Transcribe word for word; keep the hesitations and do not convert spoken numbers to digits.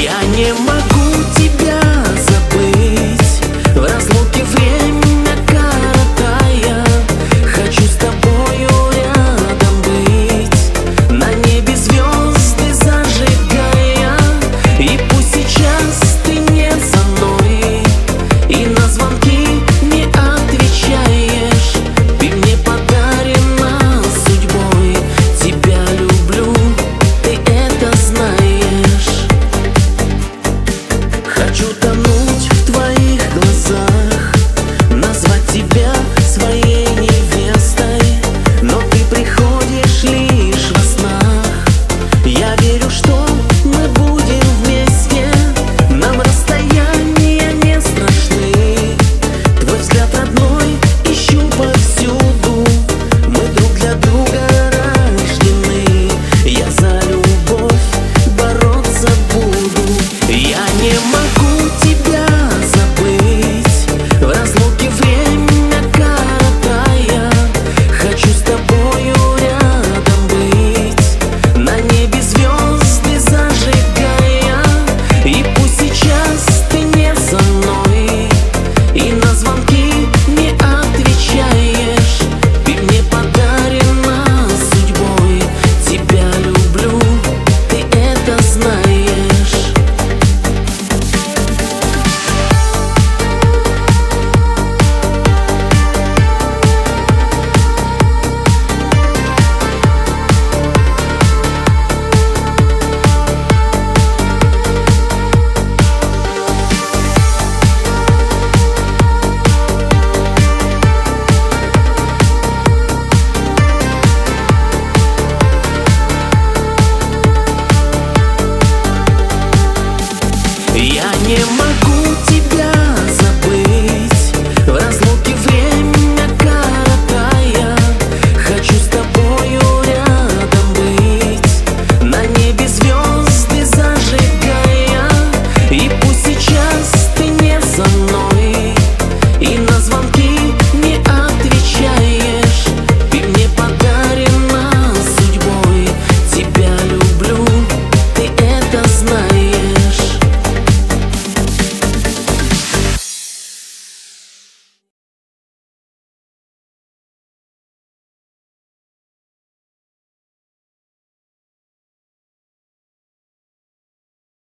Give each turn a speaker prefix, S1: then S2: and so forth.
S1: Я не могу тебя забыть, в разлуке время коротая. Хочу с тобою рядом быть, на небе звезды зажигая. И пусть сейчас ты не со мной, и на звонки не отвечаешь, ты мне подарена судьбой. Тебя люблю, ты это знаешь. Хочу тонуть в твоих глазах, назвать тебя своей невестой, но ты приходишь лишь во снах. Я верю, что мы будем вместе, нам расстояния не страшны. Твой взгляд родной ищу повсюду, мы друг для друга рождены. Я за любовь бороться буду. Я не могу